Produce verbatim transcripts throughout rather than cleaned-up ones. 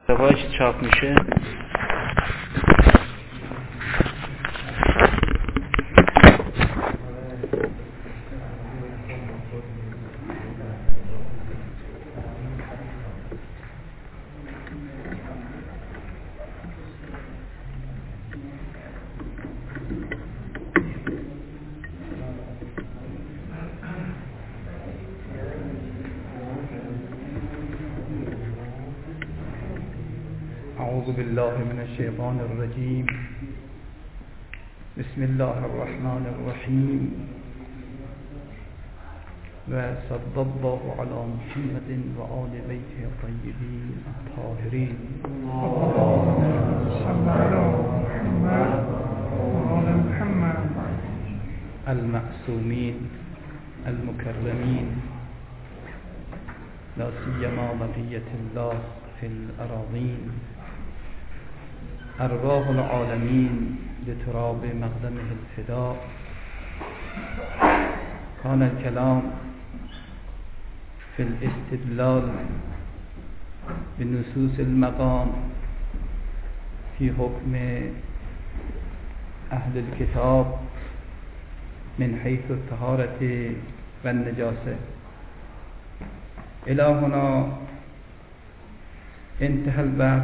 روایش چاپ میشه. أعوذ بالله من الشيطان الرجيم. بسم الله الرحمن الرحيم. وصلى الله على محمد وآل بيته الطيبين الطاهرين. اللهم صل على محمد وآل محمد المعصومين المكرمين، لا سيما بقية الله في الأراضين، أرواح العالمين لتراب مقدمه الفداء. كان الكلام في الاستدلال بنصوص المقام في حكم أهل الكتاب من حيث الطهارة والنجاسة. إلى هنا انتهى البحث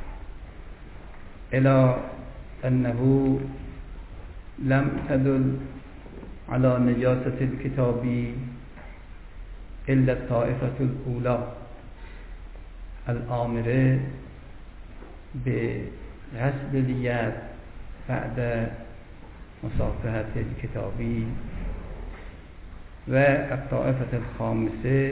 إلى أنه لم تدل على نجاسة الكتاب إلا الطائفة الأولى الآمرة بغسل اليد بعد مصافحة الكتاب، والطائفة الخامسة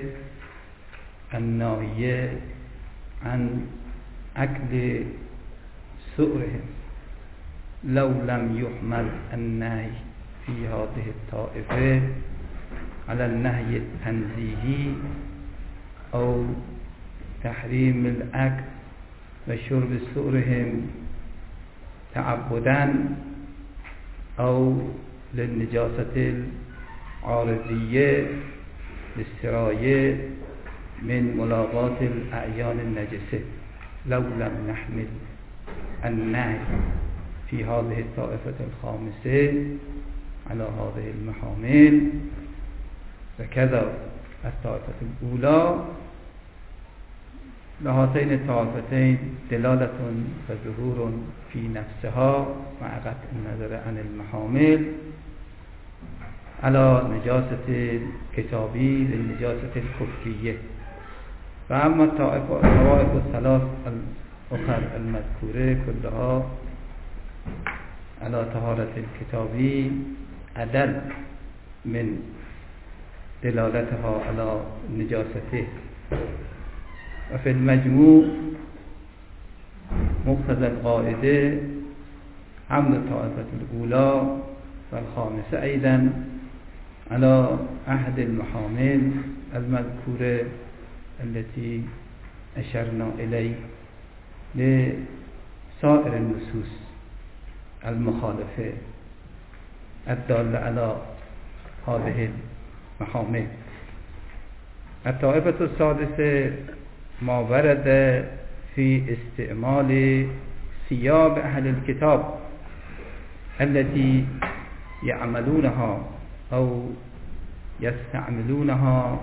الناهية عن أكل سؤرهم. لو لم يحمل النهي في هذه الطائفة على النهي التنزيهي أو تحريم الأكل وشرب سؤرهم تعبدا أو للنجاسة العارضية للسراية من ملاقاة الأعيان النجسة. لو لم نحمل النهي في هذه الطائفة الخامسة على هذه المحامل، وكذا الطائفة الأولى، لهاتين الطائفتين دلالة وظهور في نفسها مع قطع النظر عن المحامل على نجاسة الكتابي للنجاسة الكفرية. فأما الطوائف الثلاث الأخرى المذكورة كلها على طهارة الكتابي أدل من دلالتها على نجاسته. وفي المجموع مقتضى القاعدة حمل الطائفة الأولى والخامسة أيضا على أحد المحامل المذكورة التي أشرنا إليه لسائر النصوص المخالفة الدالة على هذه المحامل. الطائفة السادسة ما ورد في استعمال ثياب أهل الكتاب التي يعملونها أو يستعملونها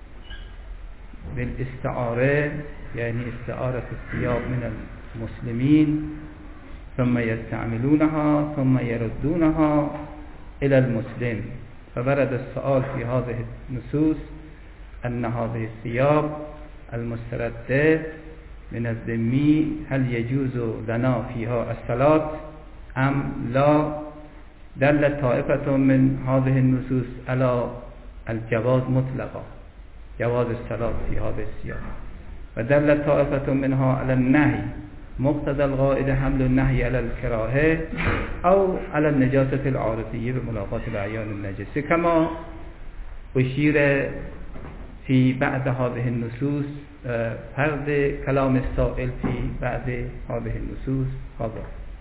بالاستعارة، يعني استعارة الثياب من المسلمين ثم يستعملونها ثم يردونها إلى المسلم. فورد السؤال في هذه النصوص أن هذه الثياب المستردة من الذمي هل يجوز لنا فيها الصلاة أم لا؟ دلت طائفة من هذه النصوص على الجواز مطلقا، جواز الصلاة في هذه الثياب، ودلت طائفة منها على النهي مقتضى القاعدة حمل النهي على الكراهة أو على النجاسة العارضية بملاقاة الأعيان النجسة، كما أشير في بعض هذه النصوص فرد كلام السائل في بعض هذه النصوص هذا.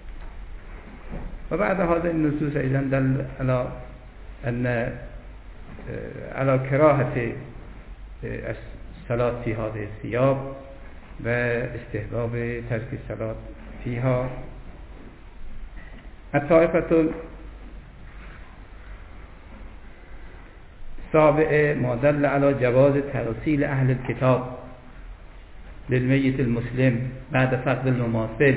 وبعد هذه النصوص أيضا دل على أن على كراهة الصلاة في هذه الثياب و استحباب ترک الصلاة فيها. الطائفة السابعة ما دل على جواز تغسيل أهل الكتاب للميت المسلم بعد فقد المماثل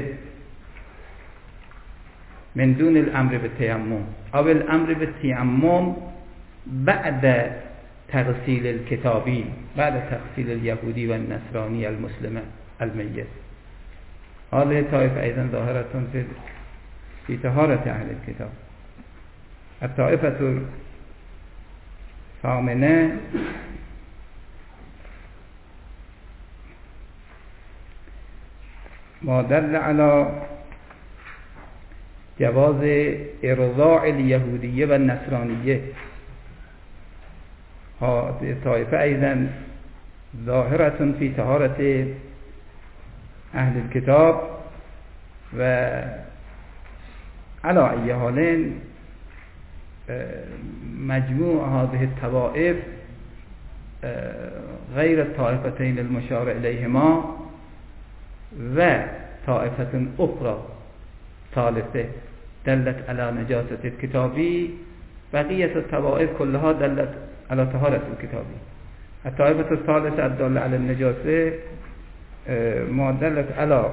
من دون الأمر بالتيمم أو الأمر بالتيمم بعد تغسيل الكتابي، بعد تغسيل اليهودي والنصراني المسلم الميت. هذه الطائفة أيضا ظاهرة في في طهارة أهل الكتاب. الطائفة الثامنة ما دل على جواز ارضاع اليهودية والنصرانية. هذه الطائفة أيضا ظاهرة في طهارة أهل الكتاب، و على أي حال مجموع هذه الطوائف غير الطائفتين المشار إليهما و طائفة أخرى ثالثة دلت على نجاسة الكتابي، بقية الطوائف كلها دلت على طهارة الكتابي. الطائفة الثالثة الدالة على النجاسة ما دلت على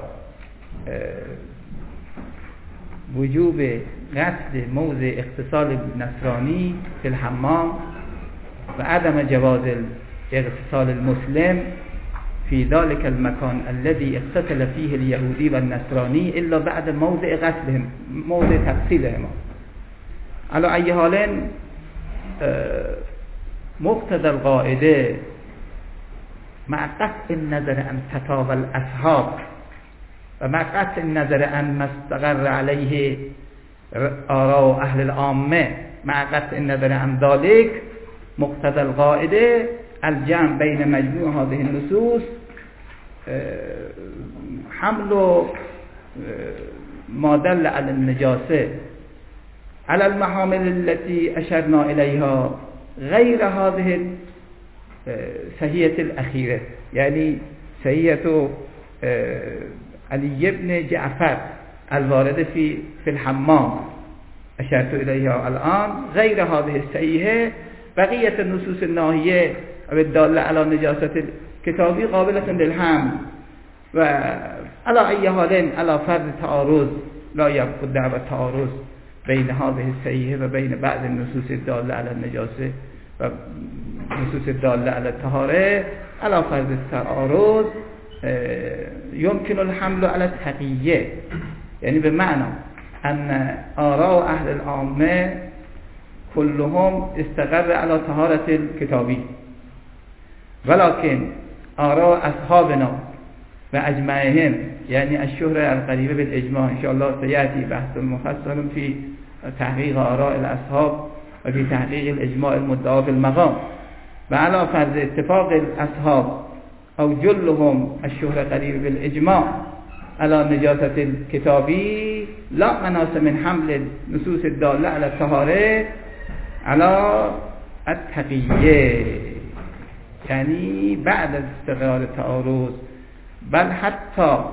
وجوب غسل موضع اغتسال النصراني في الحمام وعدم جواز اغتسال المسلم في ذلك المكان الذي اغتسل فيه اليهودي والنصراني إلا بعد موضع غسلهم، موضع تغسيلهما. على أي حال مقتضى القاعدة مع قطع النظر عن فتاوى الأصحاب ومع قطع النظر عن ما استقر عليه آراء أهل العامة، مع قطع النظر عن ذلك مقتضى القاعدة الجمع بين مجموع هذه النصوص حمل ما دل على النجاسة على المحامل التي أشرنا إليها غير هذه السهية الأخيرة، يعني سهية علي بن جعفر الواردة في في الحمام أشرت إليها الآن، غير هذه السهية بقية النصوص الناهية والدالة على نجاسة الكتابي قابلة للحمل. وعلى أي حال على فرض تعارض لا يبقى دعوة تعارض بين هذه السهية وبين بعض النصوص الدالة على النجاسة ونصوص الدالة على الطهارة، على فرض التعارض يمكن الحمل على التقية، يعني بمعنى أن آراء أهل العامة كلهم استقر على طهارة الكتابي، ولكن آراء أصحابنا وأجمعهم يعني الشهرة القريبة بالإجماع إن شاء الله سيأتي بحث مفصل في تحقيق آراء الأصحاب وفي تحقيق الإجماع المدعى في المقام. وعلى فرض اتفاق الأصحاب أو جلهم الشهرة قريبة بالإجماع على نجاسة الكتابي لا مناس من حمل النصوص الدالة على الطهارة على التقية، يعني بعد استقرار التعارض، بل حتى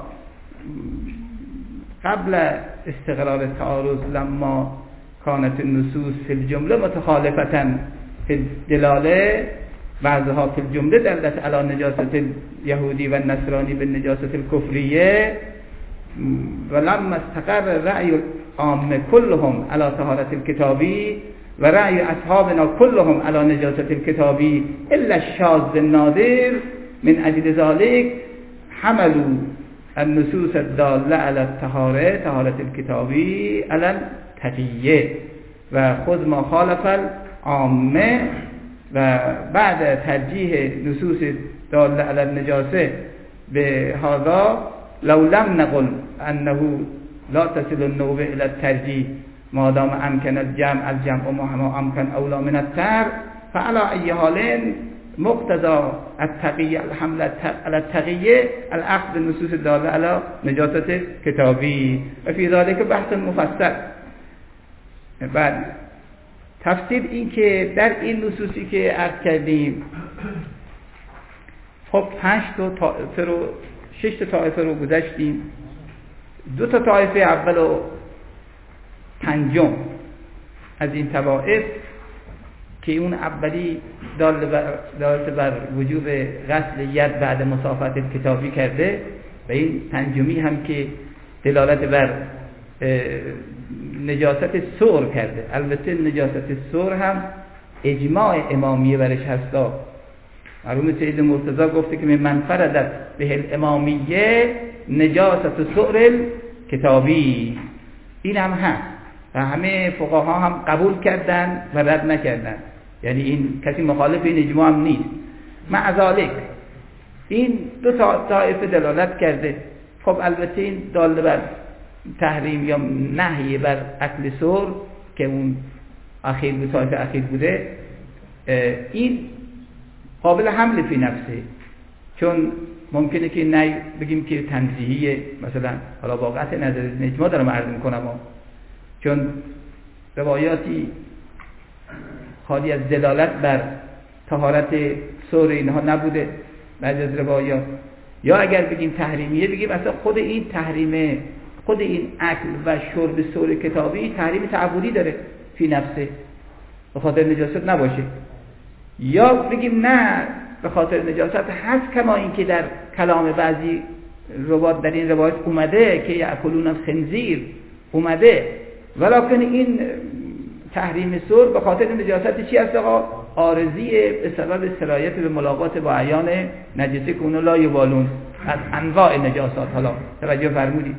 قبل استقرار التعارض لما كانت النصوص في الجملة متخالفة في الدلالة، بعضها في الجملة دلت على نجاسة اليهودي والنصراني بالنجاسة الكفرية، ولما استقر الرأي العام كلهم على طهارة الكتابي ورأي أصحابنا كلهم على نجاسة الكتابي إلا الشاذ النادر، من أجل ذلك حملوا النصوص الدالة على الطهارة طهارة الكتابي على التقية وخذ ما خالف العامة. وبعد ترجيح نصوص الدالة على النجاسة بهذا لو لم نقل أنه لا تصل النوبة إلى الترجيح ما دام أمكن الجمع الجمع وما أمكن أولى من الترك، فعلى أي حال مقتضى التقية الحمل على التقية الأخذ بالنصوص الدالة على نجاسة كتابي، وفي ذلك بحث مفصل. بعد تفسیر این که در این نصوصی که عرض کردیم خب پنج تا طائفه رو شش تا طایفه رو گذشتیم. دو تا طایفه اول و پنجم از این طوائف که اون اولی دال بر دالت بر وجوب غسل ید بعد مسافت کتابی کرده و این پنجمی هم که دلالت بر نجاست سور کرده. البته نجاست سور هم اجماع امامیه برش هستا. مرحوم سید مرتضی گفته که من فردت به الامامیه نجاست سور کتابی، این هم هست و همه فقها هم قبول کردن و رد نکردن، یعنی این کسی مخالف این اجماع هم نیست. مع ذالک این دو تا طایفه دلالت کرده. خب البته این داله بر تحریم یا نهی بر اکل سور که اون اخیر به طایفه اخیر بوده، این قابل حمل فی نفسه، چون ممکنه که نه بگیم که تنزیهیه، مثلا حالا واقعیت نظر اجماع دارم عرض میکنم، چون روایاتی خالی از دلالت بر طهارت سور اینها نبوده بعضی از روایات. یا اگر بگیم تحریمیه بگیم اصلا خود این تحریم، خود این اکل و شرب سور کتابی تحریم تعبدی داره فی نفسه، به خاطر نجاست نباشه. یا بگیم نه به خاطر نجاست هست، کما این که در کلام بعضی روایات در این روایت اومده که یأکلون الخنزیر اومده، ولکن این تحریم سور به خاطر نجاست چی هست آقا؟ عارضیه به سبب سرایت به ملاقات با عیان نجسه که اونا لا یبالون از انواع نجاسات. حالا توجه فرمودید،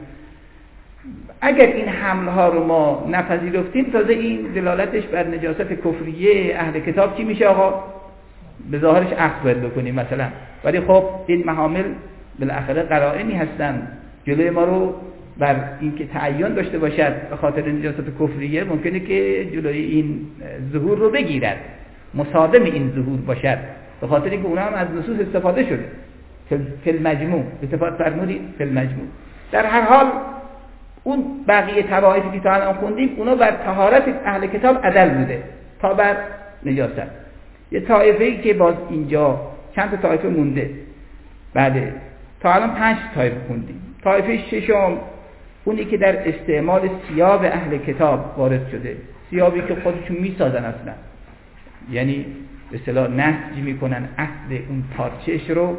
اگر این حملها رو ما نپذیرفتیم تازه این دلالتش بر نجاست کفریه اهل کتاب چی میشه آقا؟ به ظاهرش عقل باید بکنیم مثلا، ولی خب این محامل بالاخره قرائنی هستن جلوی ما رو بر اینکه تعین داشته باشد به خاطر نجاست کفریه، ممکنه که جلوی این ظهور رو بگیرد، مصادم این ظهور باشد، به خاطر اینکه اونها هم از نصوص استفاده شده فی المجموع، استفاده فرمودید فی المجموع. در هر حال اون بقیه طوایفی که تا الان خوندیم اونا بر طهارت اهل کتاب عدل بوده تا بر نجاست. یه طایفه‌ای که باز اینجا چند تا طایفه مونده، بعد تا الان پنج طایفه خوندیم. طایفه ششم اونی که در استعمال ثیاب اهل کتاب وارد شده، ثیابی که خودشون میسازن اصلا، یعنی به اصطلاح نسج میکنن، اصل اون پارچه‌اش رو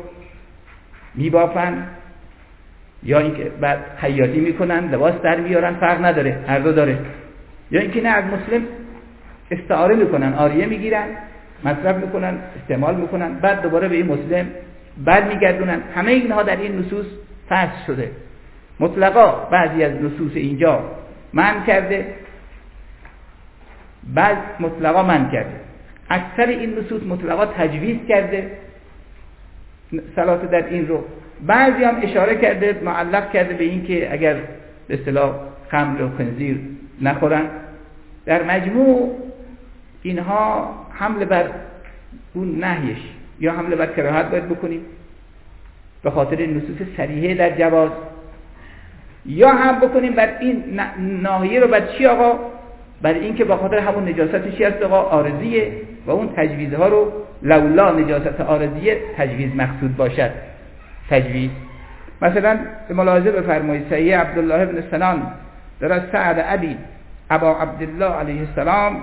میبافن، یا اینکه بعد خیاطی میکنن لباس در میارن، فرق نداره، هر دو داره. یا اینکه نه از مسلم استعاره میکنن، عاریه میگیرن، مصرف میکنن، استعمال میکنن، بعد دوباره به این مسلم برمیگردونن. همه اینها در این نصوص فصل شده. مطلقا بعضی از نصوص اینجا منع کرده، بعض مطلقا منع کرده. اکثر این نصوص مطلقا تجویز کرده صلات در این رو. بعضی هم اشاره کرده، معلق کرده به این که اگر به اصطلاح خمر و خنزیر نخورن. در مجموع اینها حمله بر اون نهیش یا حمله بر کراهت باید بکنیم به خاطر نصوص صریحه در جواز، یا هم بکنیم بر این ناحیه رو بر چی آقا؟ بر این که به خاطر همون نجاست چی هست آقا؟ عارضیه، و اون تجویزها رو لولا نجاست عارضیه تجویز مقصود باشد. تجویز مثلا به ملاحظه بفرمایید صحیح عبدالله بن سنان در از سعد ابی ابا عبدالله علیه السلام،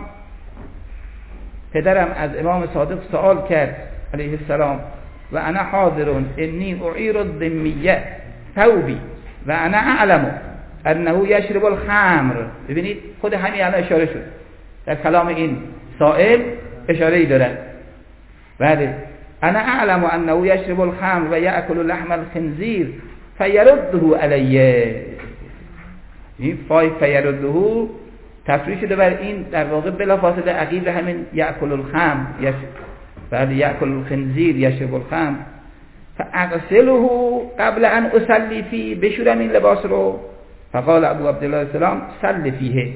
پدرم از امام صادق سوال کرد علیه السلام و انا حاضر انی اعیر الذمیه ثوبی و انا اعلم انه یشرب الخمر. ببینید خود همین الان اشاره شد در کلام این سائل، اشاره ای دارد. بله، انا اعلم انه یشرب الخمر و یاکل لحم الخنزیر فیرده علیه. این فای فیرده تفریح شده بر این در واقع بلافاصله عقیب همین یاکل الخمر یش بعد یاکل الخنزیر یشرب الخمر فاغسله قبل ان اصلی فی، بشورم این لباس رو. فقال ابو عبدالله السلام صل فیه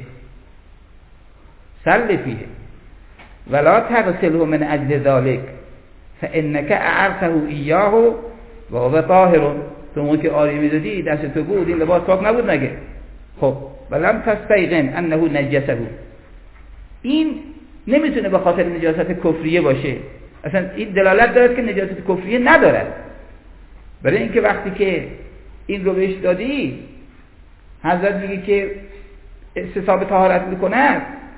صل فیه ولا تغسله من اجل ذلك فانك اعرته ایاه و هو طاهر. تو که آری میدادی دست تو بود، این لباس پاک نبود مگه؟ خب ولم تستيقن انه نجسه. این نمیتونه به خاطر نجاست کفریه باشه، اصلا این دلالت دارد که نجاست کفریه ندارد، برای اینکه وقتی که این رو بهش دادی، حضرت میگه که استصحاب طهارت میکنه،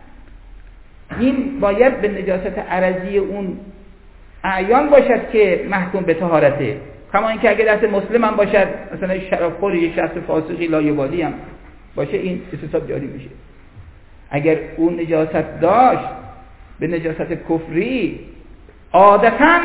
این باید به نجاست عرضی اون اعیان باشد که محکوم به طهارته. کما اینکه اگه دست مسلم هم باشد، مثلا شرابخوری، یک شخص فاسقی لایه‌بالی هم باشه، این استصحاب جاری میشه. اگر اون نجاست داشت به نجاست کفری، عادتاً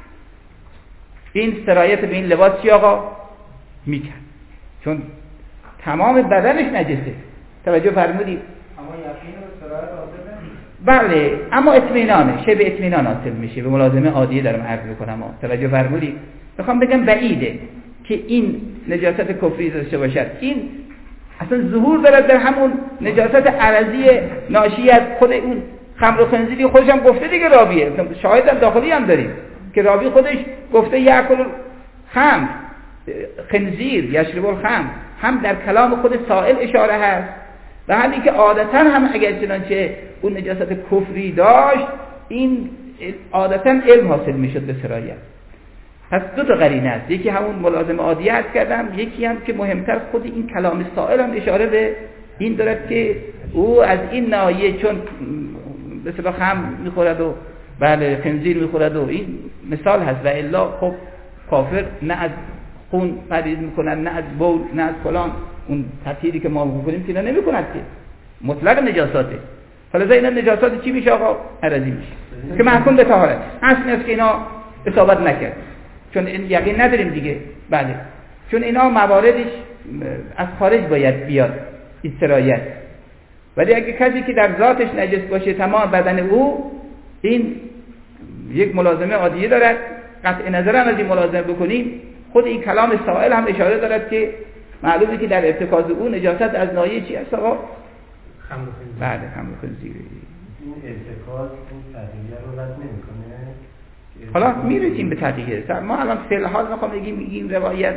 این سرایت به این لباس چی آقا میکرد، چون تمام بدنش نجسه. توجه فرمودید؟ اما یقین و سرایت حاصل نمیشه. بله، اما اطمینانه، شی به اطمینان حاصل میشه. به ملازمه عادیه دارم عرض میکنم. توجه فرمودید؟ میخوام بگم بعیده که این نجاست کفری داشته باشد. این اصلا ظهور دارد در همون نجاست عرضی ناشی از خود اون خمر و خنزیری. خودش هم گفته دیگه راویه، شاهد هم داخلی هم داریم که راوی خودش گفته یأکل خمر، خنزیر یشرب الخمر، هم در کلام خود سائل اشاره هست و همین که عادتاً هم اگر چنانچه اون نجاست کفری داشت، این عادتاً علم حاصل میشد به سرایت. پس دو تا قرینه است، یکی همون ملازم عادی عرض کردم، یکی هم که مهمتر خود این کلام سائل هم اشاره به این دارد که او از این ناحیه چون به اصطلاح خمر میخورد و بله خنزیر میخورد و این مثال هست، و الا خب کافر نه از خون پرهیز میکنن، نه از بول، نه از فلان اون تطهیری که ما میکنیم که اینا نمیکنند که مطلق نجاساته. فلذا اینا نجاسات چی میشه آقا؟ عرضی میشه که محکوم به طهارت. اصل است که اینا اصابت نکرد، چون این یقین نداریم دیگه. بله، چون اینا مواردش از خارج باید بیاد این سرایت. ولی اگه کسی که در ذاتش نجس باشه تمام بدن او، این یک ملازمه عادیه دارد. قطع نظر هم از این ملازمه بکنیم، خود این کلام سائل هم اشاره دارد که معلومه که در ارتکاز او نجاست از ناحیه چی است آقا؟ خمر و خنزیر. بله، خمر و خنزیر. این ارتکاز این تغییر رو رد نمی‌کنه. حالا میرسیم به تغییر. ما الان فی الحال میخوام بگیم این روایت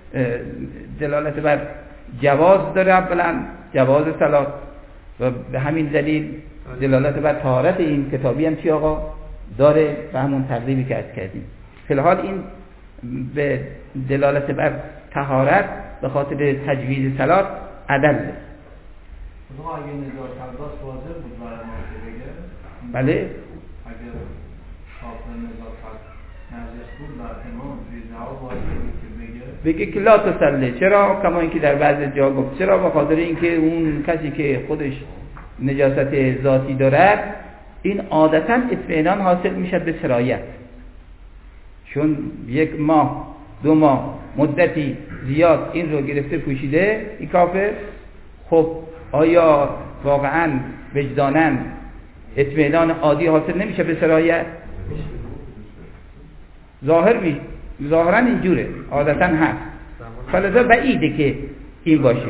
دلالت بر جواز داره، اولا جواز صلات، و به همین دلیل دلالت بر طهارت این کتابی هم چی آقا داره و همون تقریبی که عرض کردیم. فی الحال این به دلالت بر طهارت به خاطر تجویز صلات عدل. اما اگه نجات الباس واضح بود برای ما که بگه، بله، اگر کافر نجات نجس بود در امام توی جواب واضح بود که بگه بگه که لا تصلی. چرا؟ کما اینکه در بعض جا گفت چرا؟ به خاطر اینکه اون کسی که خودش نجاست ذاتی دارد، این عادتا اطمینان حاصل میشه به سرایت، چون یک ماه دو ماه مدتی زیاد این رو گرفته پوشیده این کافر. خب آیا واقعا وجدانن اطمینان عادی حاصل نمیشه به سرایت؟ ظاهر می ظاهرا اینجوره، عادتا هست. فلذا بعیده که این باشه.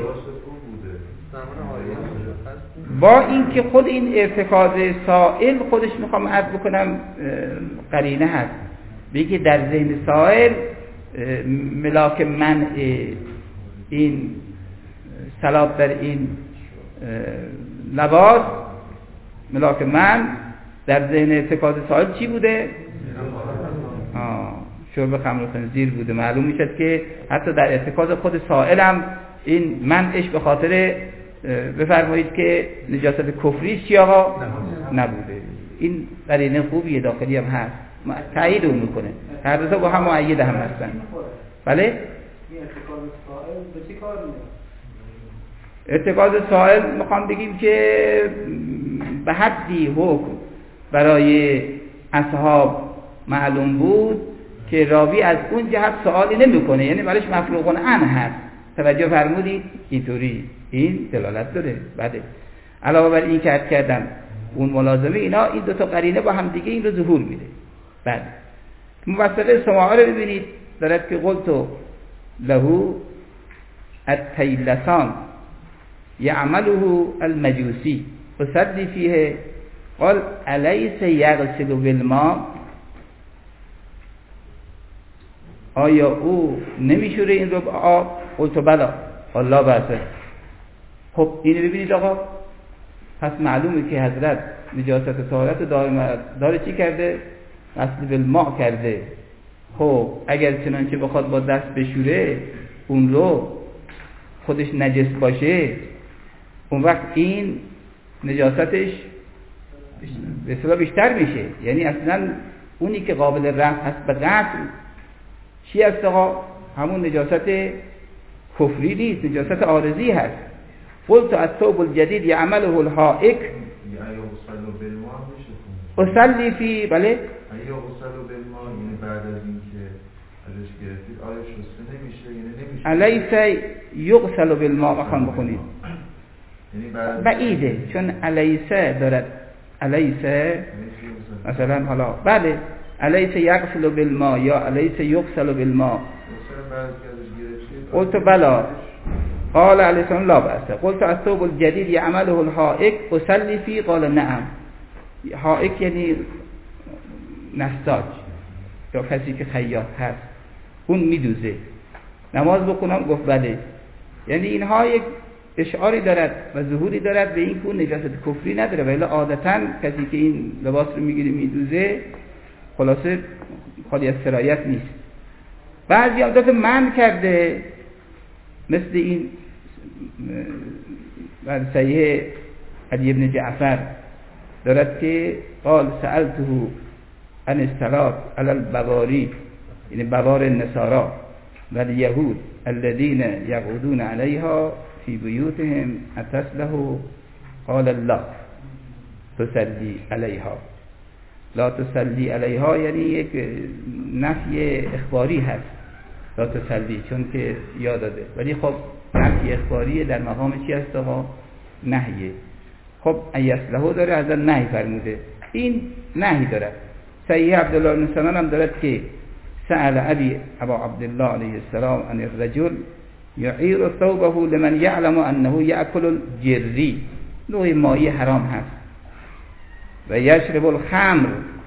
با اینکه خود این ارتکاز سائل خودش میخوام عرض بکنم قرینه هست، بگه در ذهن سائل ملاک منع این صلات در این لباس، ملاک من در ذهن ارتکاز سائل چی بوده؟ آه شرب خمر و خنزیر بوده. معلوم میشد که حتی در ارتکاز خود سائل هم این منعش به خاطر بفرمایید که نجاست کفری چی آقا نبوده. این قرینه خوبیه، داخلی هم هست، تایید اون میکنه. هر دو تا با هم مؤید هم هستن. بله؟ این ارتکاز سائل به چی کار میاد؟ ارتکاز سائل میخوام بگیم که به حدی حکم برای اصحاب معلوم بود که راوی از اون جهت سوالی نمیکنه، یعنی برایش مفروغ عنه هست. توجه فرمودید؟ اینطوری این دلالت داره. بله، علاوه بر این که عرض کردم اون ملازمه، اینا این دو تا قرینه با هم دیگه این رو ظهور میده. بله، موثقه سماعه رو ببینید، دارد که قلت له التیلسان یعمله المجوسی فصدی فیه قال الیس یغسل بالماء. آیا او نمیشوره این رو به آب؟ قلت بلا. الله بسه. خب اینو ببینید آقا، پس معلومه که حضرت نجاست طهارت داره, داره چی کرده؟ غسل بالماء کرده. خب اگر چنانچه بخواد با دست بشوره اون رو خودش نجس باشه، اون وقت این نجاستش به اصطلاح بیشتر میشه. یعنی اصلا اونی که قابل رفع هست به غسل چی هست آقا؟ همون نجاست کفری نیست، نجاست عارضی هست. قلت الثوب الجدید یعمله الحائک اصلی فی، بله ایا غسل بالماء، یعنی بعد از اینکه ازش گرفتید آیا شسته نمیشه؟ یعنی نمیشه. الیس یغسل بالماء بخوام بخونید یعنی بعد بعیده، چون الیس دارد الیس مثلا حالا بله الیس یغسل بالماء یا الیس یغسل بالماء. قلت بلا قال علیه السلام لا بأس. قلت الثوب الجدید یعمله الحائک اصلی فی، قال نعم. حائک یعنی نساج یا کسی که خیاط هست، اون میدوزه. نماز بکنم؟ گفت بله. یعنی اینها یک اشعاری دارد و ظهوری دارد به این که اون نجاست کفری نداره، ولی عادتا کسی که این لباس رو میگیره میدوزه خلاصه خالی از سرایت نیست. بعضی هم دفعه من کرده، مثل این بعد صحیح علی ابن جعفر دارد که قال سألته عن الصلاة على البواری، یعنی بوار النصارى و الیهود الذين یقعدون علیها فی بیوتهم اتصله، قال لا تصلی علیها. لا تصلی علیها یعنی یک نفی اخباری هست، لا تصلی، چون که یاد داده، ولی خب نفی اخباری در مقام چی هست آقا؟ نهیه. خب ایسلهو داره، از نهی فرموده، این نهی داره. صحیح عبدالله بن سنان هم دارد که سأل ابی ابا عبدالله علیه السلام عن الرجل یعیر ثوبه لمن یعلم انه یأکل الجری، نوع مایی حرام هست، و یشرب الخمر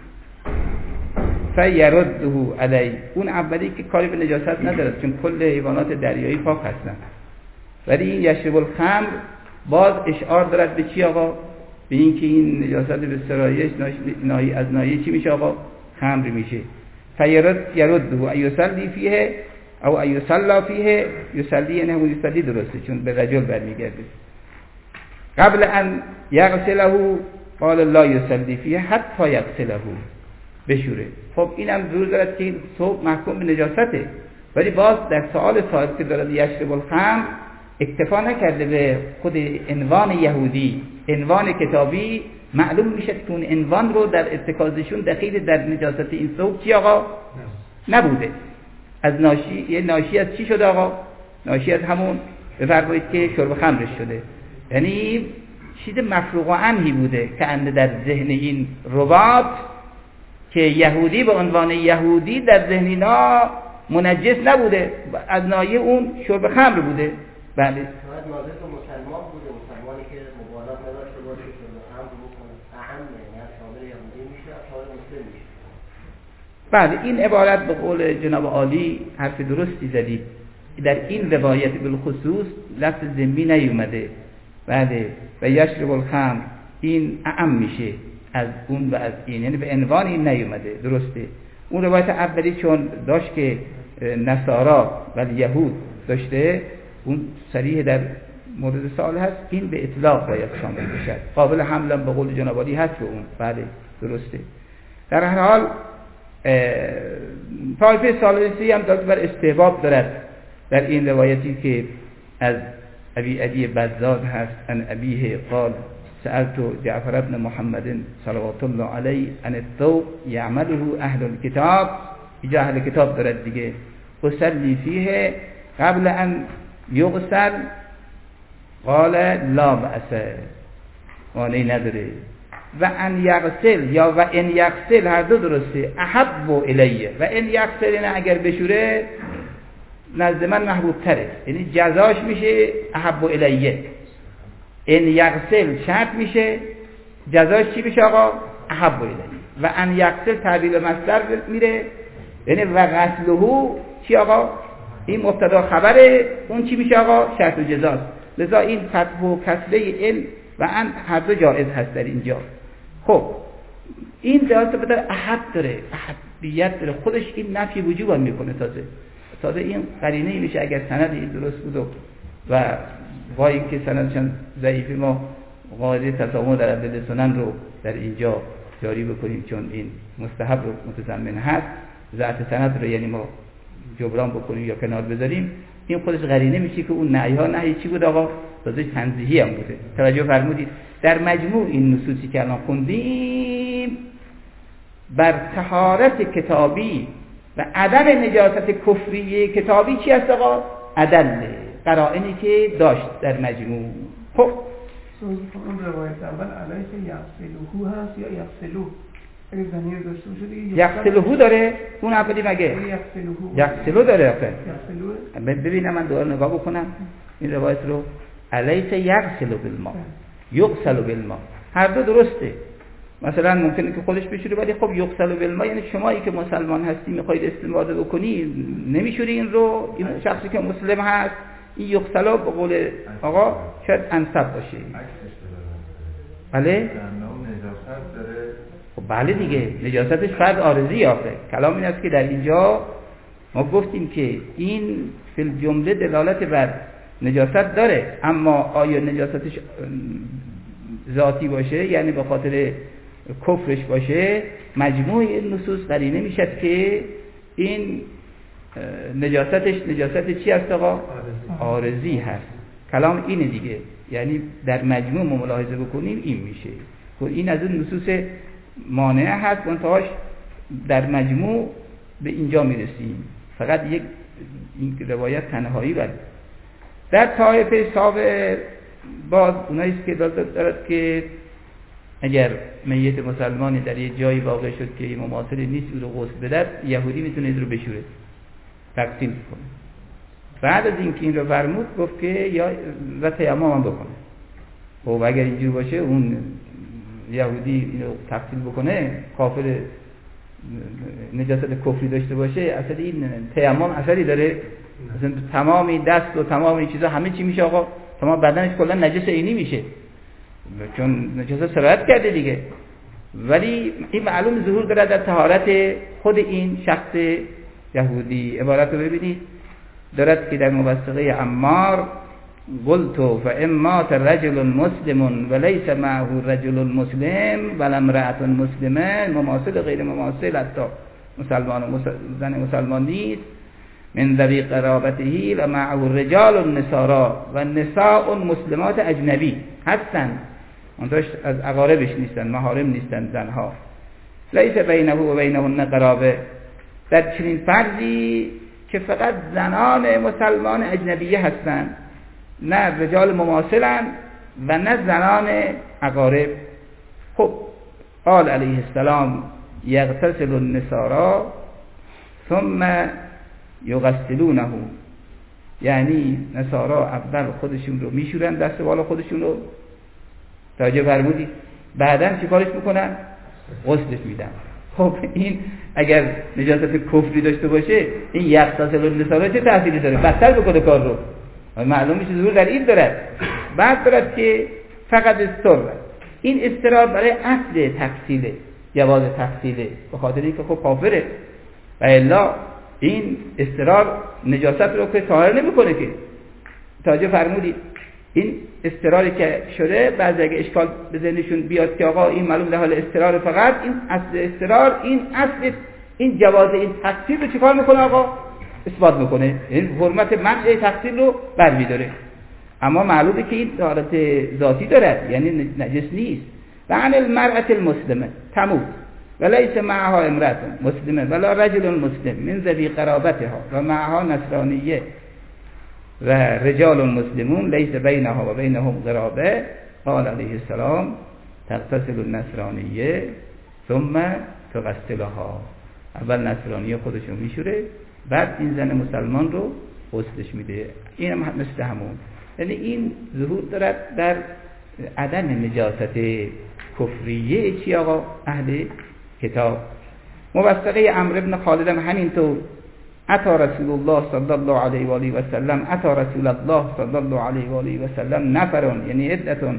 فیرده علی. اون اولی که کاری به نجاست ندارد چون کل حیوانات دریایی پاک هستند، ولی این یشرب الخمر باز اشعار دارد به چی آقا؟ به این که این نجاست به سرایش ناهی از ناهی چی میشه آقا؟ خمر میشه. فیرد یرده ایصلی فیه او ایصلا فیه، یصلی یعنی همون یصلی درسته چون به رجل برمیگرده. قبل ان یغسله قال لا یصلی فیه حتی یغسله، بشوره. خب اینم ضرور دارد که این ثوب محکوم به نجاسته، ولی باز در سوال سوال که دارد یشرب الخمر اکتفا نکرده به خود عنوان یهودی، عنوان کتابی. معلوم میشه که اون عنوان رو در ارتکازشون دخیل در نجاست این ثوب چی آقا؟ نبوده. از ناشی، یه ناشی از چی شده آقا؟ ناشی از همون بفرمایید که شرب خمرش شده، یعنی چیز مفروغ و عنهی بوده که انده در ذهن این رباط که یهودی به عنوان یهودی در ذهن اینا منجس نبوده، از ناحیه اون شرب خمر بوده. بله. شاید ناظر تو مسلمان بوده، مسلمانی که مبالات نداشته باشه شرب خمر بکنه، اهم یعنی شامل یهودی میشه، شامل مسلم میشه. بله، این عبارت به قول جناب عالی حرف درستی زدید. در این روایت بالخصوص لفظ ذمی نیومده. بله، و یشرب الخمر این اعم میشه از اون و از این، یعنی به عنوان این نیومده. درسته. اون روایت اولی چون داشت که نصارا و یهود داشته، اون صریح در مورد سوال هست، این به اطلاق باید شامل بشه، قابل حمل به قول جناب عالی هست به اون. بله درسته. در هر حال طایفه ثالثی هم داد بر استحباب دارد در این روایتی که از ابی عدی بزاد هست، ان ابیه قال سألت جعفر ابن محمد صلوات الله علیه ان الثوب یعمله اهل الكتاب، اینجا اهل کتاب دارد دیگه، اصلی فیه قبل ان یغسل قال لا بأس، مانعی نداره. و ان یغسل یا و ان یغسل هر دو درسته، احب الیه. و ان یغسل نه اگر بشوره نزد من محبوب تره، یعنی جزاش میشه احب الیه. ان یغسل شرط میشه، جزاش چی میشه آقا؟ احب الیه. و ان یغسل تعبیر مصدر میره، یعنی و غسله چی آقا؟ این مبتدا خبره، اون چی میشه آقا؟ شرط و جزاست. لذا این فتح و کسره ال و ان هر دو جائز هست در اینجا. خب این جهاز بدر احب داره، احب کفریت داره، خودش این نفی وجوب میکنه. تازه تازه این قرینه میشه اگر سند این درست بود و, و با اینکه سندشان ضعیفه ما قاعده تسامح در عدل سنن رو در اینجا جاری بکنیم چون این مستحب رو متضمن هست، ذات سند رو یعنی ما جبران بکنیم یا کنار بذاریم، این خودش قرینه میشه که اون نهی ها نهی چی بود آقا؟ تازه تنزیهی هم بوده. توجه فرمودید در مجموع این نصوصی که الان خوندیم بر طهارت کتابی و عدم نجاست کفری کتابی چی هست آقا؟ عدل قرائنی که داشت در مجموع. خب اون روایت اول علیه که یغسلوه هست یا یغسلوه، اگه ضمیر داشته باشه دیگه یغسلوه داره اون اولی مگه یغسلوه یغسلو داره آخه. یغسلوه ببینم من دوباره نگاه بکنم این روایت رو. علیه یغسلو بالماء یغسل بالماء، هر دو درسته. مثلا ممکنه که خودش بشوره ولی خب یغسل بالماء یعنی شمایی که مسلمان هستی میخواید استفاده بکنی نمیشوری این رو، این شخصی که مسلم هست این یغسل به قول آقا شاید انسب باشه. بله خب بله دیگه نجاستش فرض عارضی آخه. کلام این است که در اینجا ما گفتیم که این فی الجمله دلالت بر نجاست داره، اما آیا نجاستش ذاتی باشه یعنی به خاطر کفرش باشه، مجموع این نصوص قرینه میشد که این نجاستش نجاست چی هست آقا؟ عارضی هست. کلام اینه دیگه، یعنی در مجموع ما ملاحظه بکنیم این میشه. این از اون نصوص مانعه هست منتهاش در مجموع به اینجا میرسیم. فقط یک این روایت تنهایی بر در طایفه سابع باز اوناییست که دارد که اگر میت مسلمانی در یه جایی واقع شد که مماثل نیست او رو غسل بدد، یهودی میتونه این رو بشوره تقسیم کنه. بعد از اینکه این رو فرمود گفت که یا و تیمم هم بکنه. خب اگر اینجور باشه اون یهودی اینو تقسیم بکنه کافر نجاست کفری داشته باشه، اصلا این تیمم اثری داره؟ مثلا تمامی دست و تمام این چیزا همه چی میشه آقا، تمام بدنش کلا نجس عینی میشه چون نجاست سرایت کرده دیگه. ولی این معلوم ظهور داره در طهارت خود این شخص یهودی. عبارت رو ببینید دارد که در موثقه عمار قلت فاما رجل مسلم وليس معه رجل مسلم ولا امرأة مسلمه، مماثل غیر مماثل حتی مسلمان و زن مسلمان نیست، من ذوی قرابته و معه رجال النصارا و نساء مسلمات اجنبی هستند، اونتاش از اقاربش نیستن، محارم نیستن زنها. لیس بینه و بینهن قرابه، در چنین فرضی که فقط زنان مسلمان اجنبیه هستند، نه رجال مماثلن و نه زنان اقارب. خب قال علیه السلام یغتسل النصارا ثم یغسلونه، یعنی نصارا اول خودشون رو میشورن دست بالا خودشون رو، توجه فرمودید، بعدن چی کارش میکنن؟ غسلش میدن. خب این اگر نجاست کفری داشته باشه این یغتسل النصارا چه تأثیری داره؟ بدتر بکنه کار رو. معلوم میشه ظهور در این دارد. بعد دارد که فقط استر، این استرار برای اصل تفصیله، جواز تفصیله، به خاطر اینکه خب کافره و الا این استرار نجاست رو که طاهر نمیکنه که. توجه فرمودید این استراری که شده بعضی اگه اشکال به ذهنشون بیاد که آقا این معلوم در حال استرار، فقط این اصل استرار، این اصل این جواز این تفصیل رو چیکار میکنه آقا؟ اثبات میکنه، این حرمت منع تقصیر رو برمی‌داره. اما معلومه که این طهارت ذاتی دارد، یعنی نجس نیست. و عن المرأة المسلمه تموت ولیس معها امرأة مسلمه ولا رجل مسلم من ذوی قرابتها و معها نصرانیه و رجال مسلمون لیس بینها و بینهم قرابه. قال علیه السلام تغتسل النصرانیه ثم تغسلها، اول نصرانیه خودشو میشوره بعد این زن مسلمان رو غسلش میده. این هم مثل همون، یعنی این ظهور دارد در عدم نجاست کفریه چی آقا؟ اهل کتاب. موثقه عمرو بن خالد هم همینطور، اتا رسول الله صلی الله علیه و آله و سلم اتا رسول الله صلی الله علیه و آله و سلم نفرون یعنی عدتون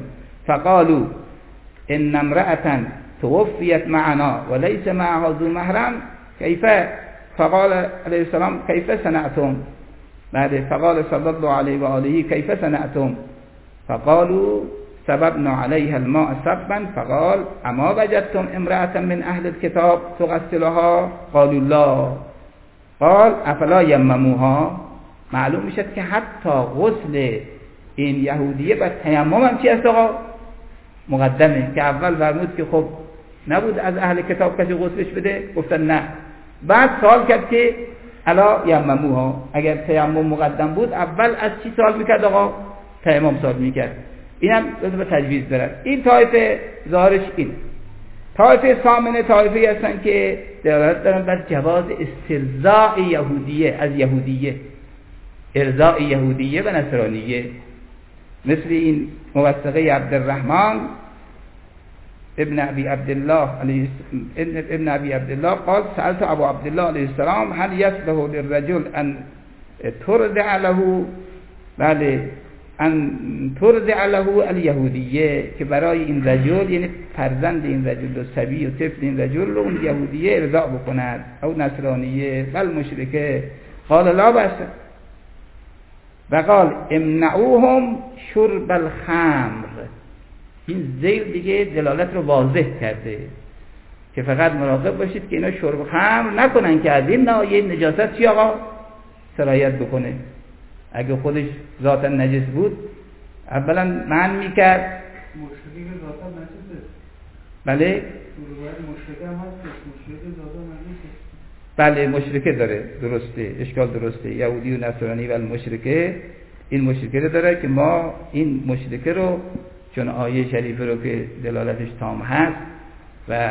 فقالوا ان امرأة توفیت معنا و لیس معها ذو محرم کیف فقال علیه السلام کیف صنعتم بعد فقال صلی الله علیه و آله کیف صنعتم فقالوا سببنا علیها الماء صبا فقال اما وجدتم امرأة من اهل الكتاب تغسلها قالوا لا قال افلا یمموها. معلوم میشد که حتی غسل این یهودیه بر تیمم هم چی است آقا؟ مقدمه، که اول فرمود که خب نبود از اهل کتاب کسی غسلش بده، گفتن نه. بعد سوال کرد که الا یمموها، اگر تیمم مقدم بود اول از چی سوال میکرد آقا؟ تیمم سوال میکرد. اینم لازم به تجویز برد. این طایفه ظاهرش اینه. طایفه ثامنه طایفه هستن که دلالت دارن بر جواز استرضاء یهودیه از یهودیه، ارضاء یهودیه و نصرانیه، مثل این موثقه عبدالرحمن ابن ابي عبد الله علیه ابن ابي عبد الله قال سألت ابو عبد الله علیه السلام هل يصلح للرجل ان ترضع له بله ان ترضع له الیهودیه، که برای این رجل یعنی فرزند این رجل و صبی و طفل این رجل رو اون یهودیه ارضاع بکند او نصرانیه بل مشرکه. قال لا بأس و قال امنعوهم شرب الخمر. این زیر دیگه دلالت رو واضح کرده که فقط مراقب باشید که اینا شرب خمر نکنن که از این ناحیه نجاست چی آقا سرایت بکنه. اگه خودش ذاتا نجس بود اولا من میکرد. مشرکی که ذاتا نجسه. بله مشرکه هم هست، مشرکه ذاتا نجسه. بله مشرکه داره، درسته، اشکال درسته. یهودی و نصرانی و المشرکه، این مشرکه داره که ما این مشرکه رو چون آیه شریفه رو که دلالتش تام هست و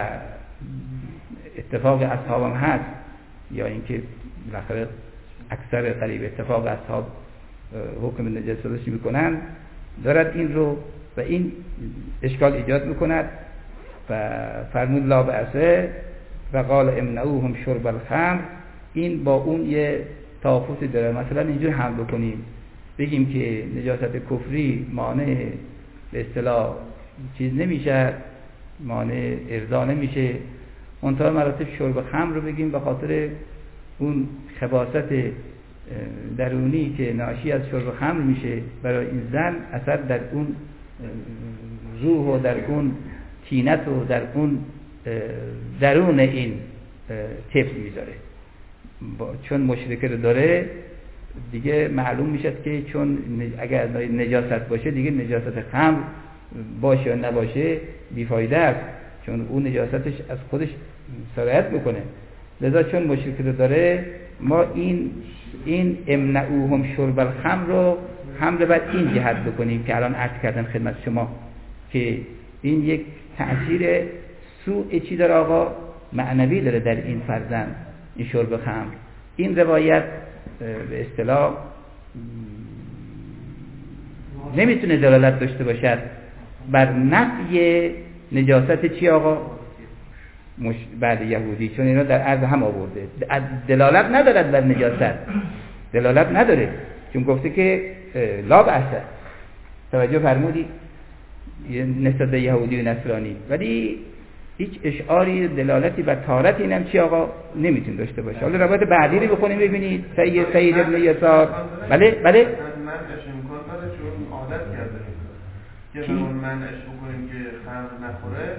اتفاق اصحابم هست، یا اینکه بالاخره اکثر قریب اتفاق اصحاب حکم نجاستش میکنن، دارد این رو و این اشکال ایجاد میکند و فرمود لا بأسه و قال امنعوهم شرب الخمر. این با اون یه تفاوتی داره. مثلا اینجور هم بکنیم بگیم که نجاست کفری مانع به اصطلاح چیز نمیشه، مانع ارضا نمیشه، منتها مراتب شرب خمر رو بگیم به خاطر اون خباثت درونی که ناشی از شرب خمر میشه برای این زن، اثر در اون روح و در اون تینت و در اون درون این طفل میذاره. چون مشرکه رو داره دیگه معلوم میشد که چون اگر نجاست باشه دیگه نجاست خمر باشه یا نباشه بیفایده است، چون اون نجاستش از خودش سرایت میکنه. لذا چون مشرکه رو داره ما این این امنعوهم شرب الخمر رو هم رو بر این جهت بکنیم که الان عرض کردم خدمت شما که این یک تأثیر سوء چی داره آقا؟ معنوی داره در این فرزند، این شرب خمر. این روایت به اصطلاح نمیتونه دلالت داشته باشد بر نفی نجاست چی آقا؟ مش... بعد یهودی، چون اینا در عرض هم آورده دلالت ندارد بر نجاست، دلالت نداره، چون گفته که لا بأس. توجه فرمودی نسبت به یهودی و نصرانی، ولی هیچ اشعاری دلالتی بر طهارت اینم چی آقا نمیتون داشته باشه. حالا روایت بعدی رو بخونیم ببینید. سید سید ابن یسار بله بله منعش امکان داره چون عادت کرده که به اون منعش بکنیم که خمر نخوره.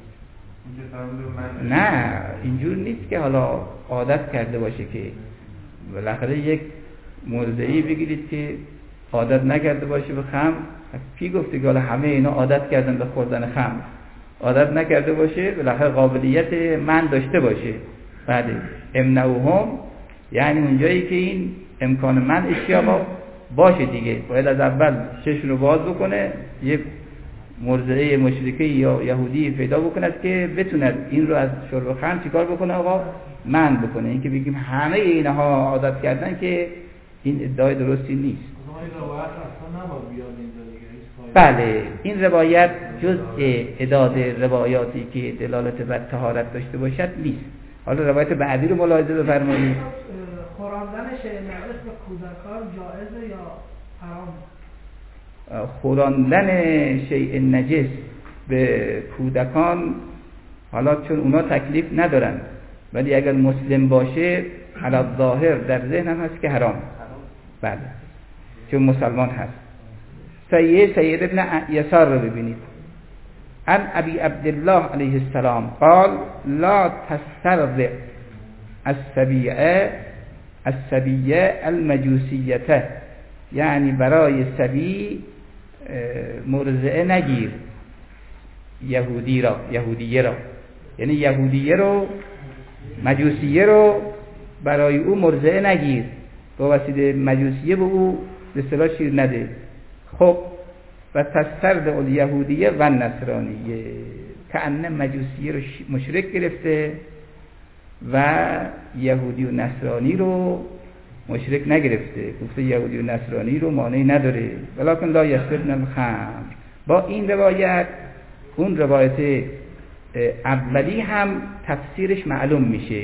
نه اینجور نیست که حالا عادت کرده باشه، که بالاخره یک موضعی بگیرید که عادت نکرده باشه به خمر. کی گفته که حالا همه اینا عادت کردن به خوردن خمر؟ عادت نکرده باشه بالاخره قابلیت من داشته باشه. بعد امنعوهم یعنی اونجایی که این امکان من اشیاء باشه دیگه باید از اول چشم رو باز بکنه، یک مرضعه مشرکه یا یهودی پیدا بکند که بتوند این رو از شرب خمر چیکار بکنه آقا؟ من بکنه. این که بگیم همه اینها عادت کردن که این ادعای درستی نیست. بله این روایت جزء اعداد روایاتی که دلالت بر طهارت داشته باشد نیست. حالا روایت بعدی رو ملاحظه بفرمایید. خوراندن شیء نجس به کودکان جایزه یا حرام؟ خوراندن شیء نجس به کودکان، حالا چون اونا تکلیف ندارن ولی اگر مسلم باشه علی ظاهر در ذهن هم هست که حرام. بله، چون مسلمان هست. سید سید ابن یسار رو ببینید. عن ابی عبدالله علیه السلام قال لا تسترضع السبیعه السبیعه المجوسیته، یعنی برای سبی مرضعه نگیر یهودی را، یهودیه را، یعنی یهودیه رو، مجوسیه رو برای او مرضعه نگیر، با وسیله مجوسیه به او به اصطلاح شیر نده. خب و تسترد الیهودیه و نصرانیه، که انه مجوسیه رو مشرک گرفته و یهودی و نصرانی رو مشرک نگرفته. گفته یهودی و نصرانی رو مانعی نداره. ولکن لا یشربن الخمر. با این روایت اون روایت اولی هم تفسیرش معلوم میشه،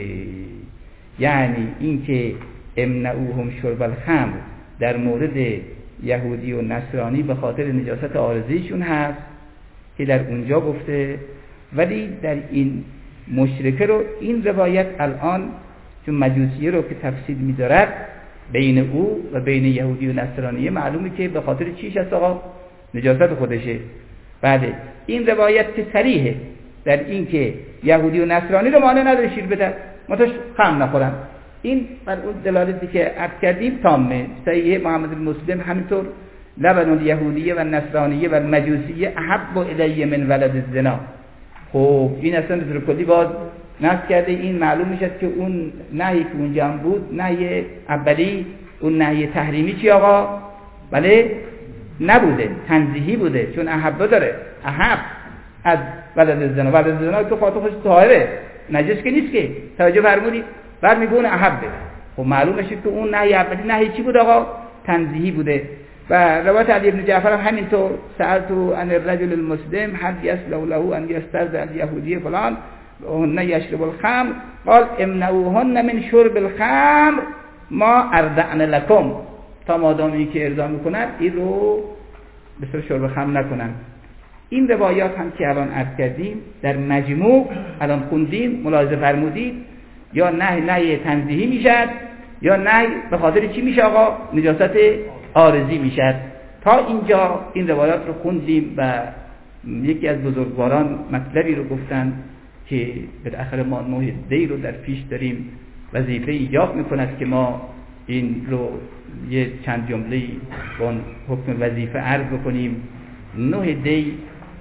یعنی اینکه امنعوهم شرب الخمر در مورد یهودی و نصرانی به خاطر نجاست عارضیشون هست که در اونجا گفته، ولی در این مشرکه رو این روایت الان چون مجوسیه رو که تفسیر می‌دارد بین او و بین یهودی و نصرانی معلومه که به خاطر چیش هست آقا؟ نجاست خودشه. بله، این روایت که صریحه در این که یهودی و نصرانی رو مانع نداره شیر بدن، متوش خم نخورن. این بر اون دلالتی که عرض کردیم تامه. صحیح محمد المسلم همینطور لبن الیهودیه و نصرانیه و مجوسیه احب الی من ولد الزنا. خب این اصلا به طور کلی باز نص کرده. این معلوم میشه که اون نهی که اونجا هم بود نهی اولی، اون نهی تحریمی چی آقا؟ بله نبوده، تنزیهی بوده، چون احب داره، احب از ولد الزنا. ولد الزنا تو خاطر خودش طاهره، نجس که نیست که. توجه فرمودید؟ بعد میگه احبه. خب معلوم میشه که اون نهی اولی نهی چی بود آقا؟ تنزیهی بوده. و روایت علی بن جعفر هم همینطور، سألتو عن الرجل المسلم هل يسلو له ان يسترضع اليهودي فلان وهن يشرب الخمر قال امنعوهن من شرب الخمر ما ارضعن لكم، تا مادامی که ارضا میکنن این رو به صورت شرب خمر نکنن. این روایات هم که الان عرض کردیم در مجموع الان خوندیم، ملاحظه فرمودید، یا نه نه تنزیهی میشد یا نه به خاطر چی میشه آقا؟ نجاست عارضی میشد. تا اینجا این روایات رو خوندیم و یکی از بزرگواران مطلبی رو گفتن که بالاخره ما نه دی رو در پیش داریم، وظیفه ایجاب میکند که ما این رو یه چند جمله با حکم وظیفه عرض بکنیم. نه دی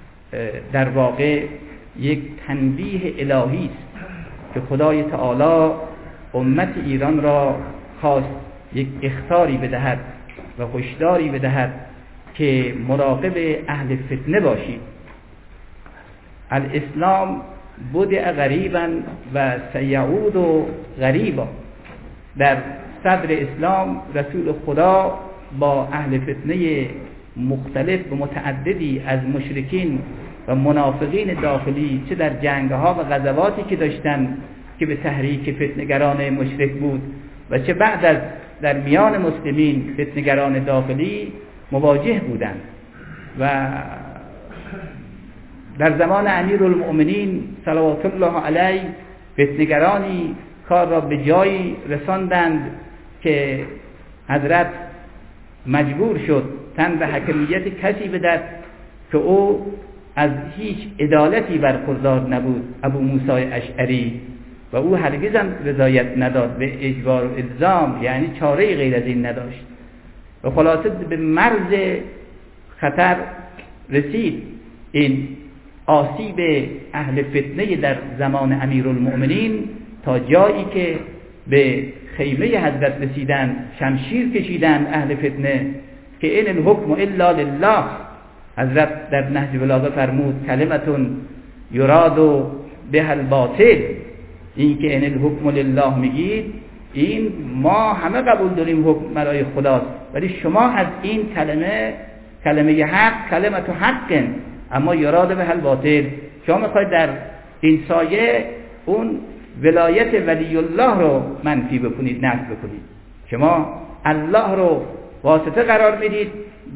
در واقع یک تنبیه الهی است که خدای تعالی امت ایران را خواست یک اخطاری بدهد و هشداری بدهد که مراقب اهل فتنه باشید. الاسلام بدأ غریبا و سیعود غریبا. در صدر اسلام رسول خدا با اهل فتنه مختلف و متعددی از مشرکین و منافقین داخلی، چه در جنگها و غزواتی که داشتن که به تحریک فتنگران مشرک بود و چه بعد از در میان مسلمین فتنگران داخلی مواجه بودند. و در زمان امیرالمؤمنین صلوات الله علیه فتنگرانی کار را به جایی رساندند که حضرت مجبور شد تن به حکمیت کسی بدهد که او از هیچ عدالتی برخوردار نبود، ابو موسی اشعری، و او هرگز هم رضایت نداد به اجبار و الزام، یعنی چاره غیر از این نداشت و خلاصه به مرز خطر رسید. این آسیب اهل فتنه در زمان امیرالمؤمنین تا جایی که به خیمه حضرت رسیدن، شمشیر کشیدن اهل فتنه که این الحکم الا لله. حضرت در نهج البلاغه فرمود کلمتون یراد به الباطل، این که این الحکم لله میگید این ما همه قبول داریم حکم برای خداست، ولی شما از این کلمه کلمه حق کلمت حق، اما یراد به الباطل، شما میخواید در این سایه اون ولایت ولی الله رو منفی بکنید، نفی بکنید. شما الله رو واسطه قرار میدید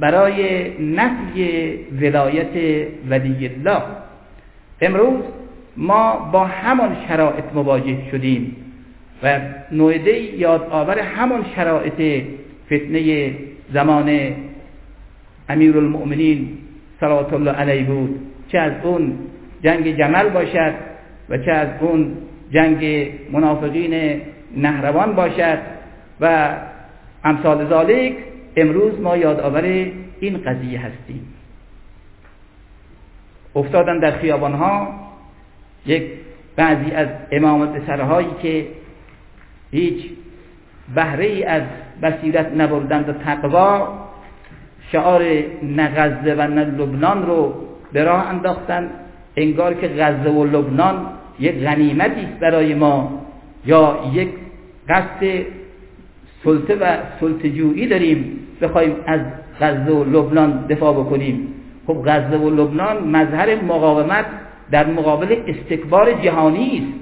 برای نفی ولایت ولی الله. امروز ما با همان شرایط مواجه شدیم و نویده یاد آور همان شرایط فتنه زمان امیرالمؤمنین صلوات الله علیه بود، چه از اون جنگ جمل باشد و چه از اون جنگ منافقین نهروان باشد و امثال ذالک. امروز ما یادآور این قضیه هستیم. افتادن در خیابانها یک بعضی از امام پسرهایی که هیچ بهره ای از بصیرت نبردند و تقوا، شعار نه غزه و نه لبنان رو به راه انداختن، انگار که غزه و لبنان یک غنیمتی است برای ما یا یک قصد سلطه و سلطه‌جویی داریم بخوایم از غزه و لبنان دفاع بکنیم. خب غزه و لبنان مظهر مقاومت در مقابل استکبار جهانی است.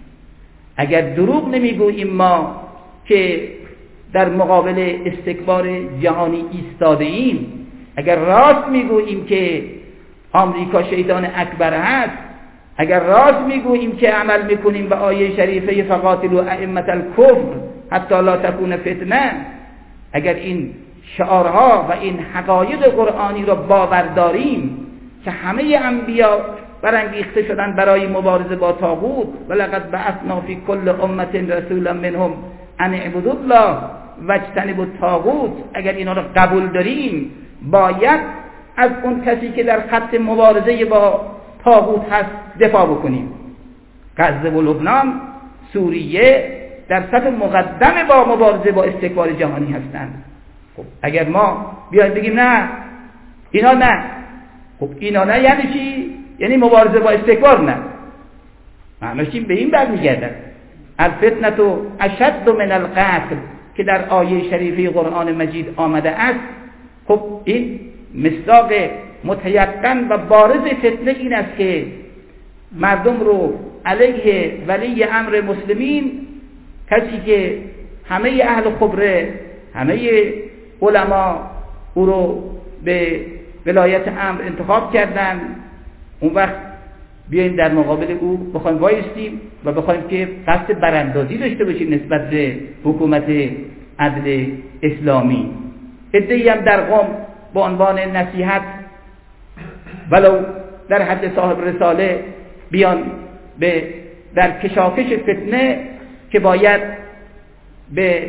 اگر دروغ نمیگوییم ما که در مقابل استکبار جهانی ایستاده ایم، اگر راست میگوییم که آمریکا شیطان اکبر هست، اگر راست میگوییم که عمل میکنیم به آیه شریفه فقاتلوا ائمة الکفر حتی لا تکون فتنه، اگر این شعارها و این حقایق قرآنی را باور داریم که همه انبیا برانگیخته شدن برای مبارزه با طاغوت، ولقد بعثنا فی کل امة رسولا منهم ان اعبدوا الله واجتنبوا الطاغوت، اگر اینا را قبول داریم باید از اون کسی که در خط مبارزه با طاغوت هست دفاع بکنیم. غزه و لبنان، سوریه در صف مقدم با مبارزه با استکبار جهانی هستند. خب اگر ما بیایم بگیم نه اینا نه، خب اینا نه یعنی چی؟ یعنی مبارزه با استکبار نه. معنیش به این برمیگردد الفتنة اشد من القتل که در آیه شریفه قرآن مجید آمده است. خب این مصداق متیقن و بارز فتنه این است که مردم رو علیه ولی امر مسلمین، کسی که همه اهل خبره، همه علما او رو به ولایت امر انتخاب کردن، اون وقت بیاییم در مقابل او بخوایم وایستیم و بخوایم که قصد براندازی داشته باشیم نسبت به حکومت عدل اسلامی. عده‌ای هم در قم با عنوان نصیحت ولو در حد صاحب رساله بیان به در کشاکش فتنه که باید به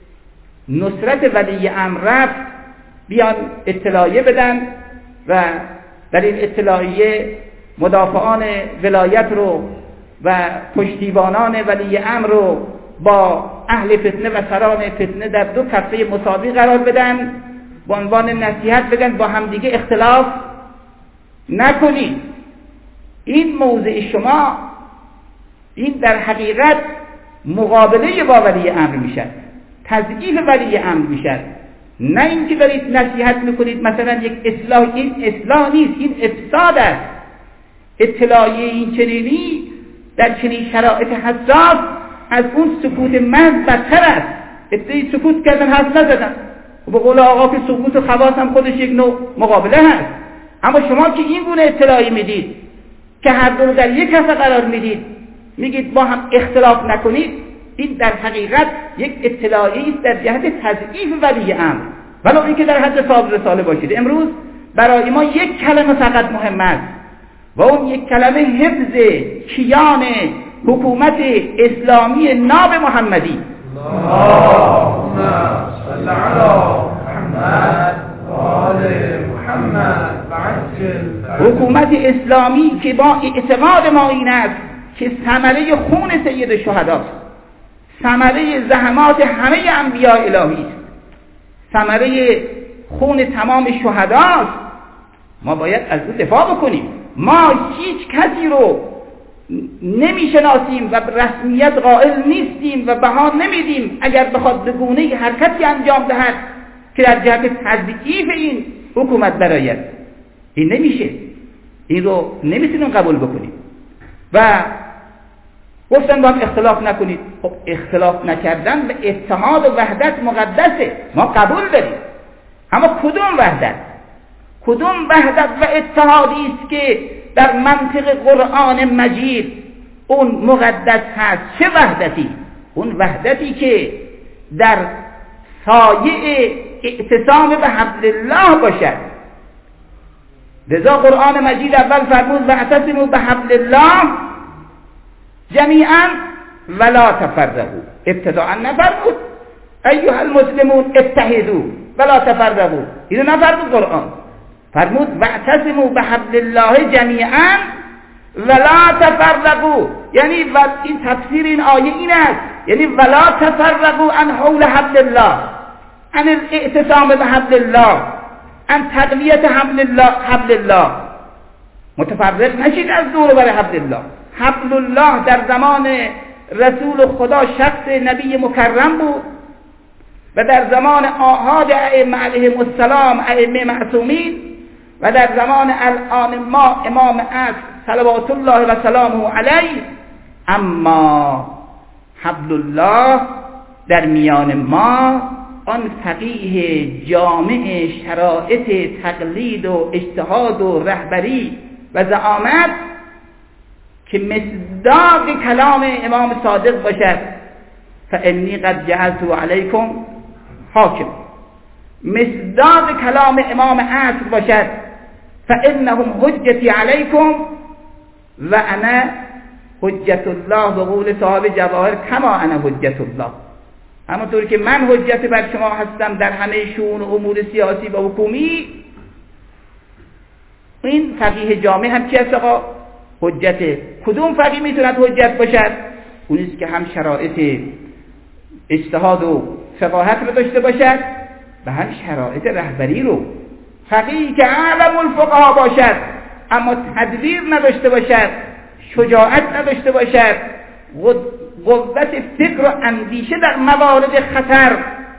نصرت ولی امر رفت بیان اطلاعیه بدن و در این اطلاعیه مدافعان ولایت رو و پشتیبانان ولی امر رو با اهل فتنه و سران فتنه در دو کفه مساوی قرار بدن، با عنوان نصیحت بگن با همدیگه اختلاف نکنید. این موضع شما این در حقیقت مقابله با ولی امر میشد، تضعیف ولی امر میشد، نه اینکه دارید نصیحت میکنید مثلا یک اصلاح. این اصلاح نیست، این افساد است. اطلاعیه این چنینی در چنین شرایط حساس از اون سکوت محض بدتر است. ادعای سکوت کردن حرف نزدن و به قول آقا که سکوت و خواص هم خودش یک نوع مقابله هست. اما شما که این گونه اطلاعی میدید که هر دو رو در یک کفه قرار میدید، میگید با هم اختلاف نکنید، این در حقیقت یک اطلاعی است در جهت تضعیف ولی امر، ولو اینکه در حد صاحب رساله باشید. امروز برای ما یک کلمه فقط مهم است و اون یک کلمه حفظ کیان حکومت اسلامی ناب محمدی. اللهم صل علی محمد و آل محمد و عجل. حکومت اسلامی که با اعتقاد ما این است که ثمره خون سید شهداست، ثمره زحمات همه انبیاء الهی است، ثمره خون تمام شهداست. ما باید از او دفاع بکنیم. ما هیچ کسی رو نمیشناسیم و رسمیت قائل نیستیم و بها نمیدیم اگر بخواد به گونه حرکتی انجام دهد که در جهت تضعیف این حکومت برآید. این نمیشه، این رو نمیتونیم قبول بکنیم. و گفتن با هم اختلاف نکنید. خب اختلاف نکردن به اتحاد و وحدت مقدسه، ما قبول داریم، اما کدوم وحدت؟ کدوم وحدت و اتحادی است که در منطق قرآن مجید اون مقدس هست. چه وحدتی؟ اون وحدتی که در سایه اعتصام به حبل الله باشد. لذا قرآن مجید اول فرمود واعتصموا بحبل الله جمیعا ولا تفرقوا. ابتداء نفرمود ایها المسلمون اتحدوا ولا تفرقوا، اینو نفرمود قرآن، فرمود واعتصموا بحبل الله جمیعا ولا تفرقوا. یعنی این تفسیر این آیه این است، یعنی ولا تفرقوا عن حول حبل الله، عن الاعتصام بحبل الله، عن تقویت حبل الله. حبل الله متفرق نشید از دور بر حبل الله. حبل الله در زمان رسول خدا شخص نبی مکرم بود و در زمان آحاد ائمه علیهم السلام، ائمه معصومین، و در زمان الان ما امام عصر صلوات الله و سلامه علیه. اما حبل الله در میان ما آن فقیه جامع شرائط تقلید و اجتهاد و رهبری و زعامت که مصداق کلام امام صادق باشد، فانی قد جعلت علیکم حاکم، مصداق کلام امام عصر باشد، فانهم حجتی علیکم و انا حجت الله، به قول صاحب جواهر کما انا حجت الله، همونطور که من حجت بر شما هستم در همه شؤون و امور سیاسی و حکومی. این فقیه جامع هم کی است آقا؟ حجت. کدوم فقیه میتوند حجت باشد؟ اونیست که هم شرایط اجتهاد و فقاهت رو داشته باشد و هم شرایط رهبری رو. فقیه که اعلم الفقها باشد اما تدبیر نداشته باشد، شجاعت نداشته باشد، قوت فکر و اندیشه در موارد خطر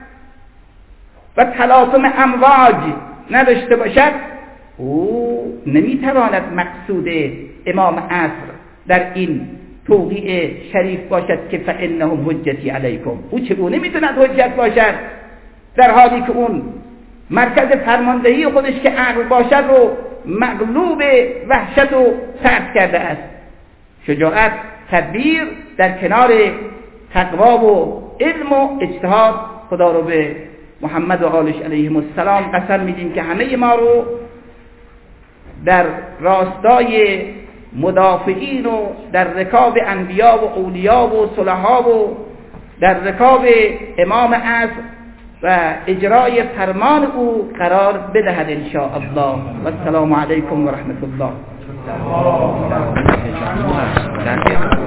و تلاطم امواج نداشته باشد، او نمیتواند مقصود امام عصر در این توقیع شریف باشد که فانهم حجتی علیکم. او چگونه میتواند حجت باشد در حالی که اون مرکز فرماندهی خودش که عقل باشد رو مغلوب وحشت و ترس کرده است. شجاعت، تدبیر در کنار تقوا و علم و اجتهاد. خدا رو به محمد و آلش علیهم السلام قسم میدیم که همه ما رو در راستای مدافعین و در رکاب انبیا و اولیا و صلحا و در رکاب امام عصر و اجرای فرمان او قرار بدهد ان شاء الله. و السلام علیکم و رحمت الله.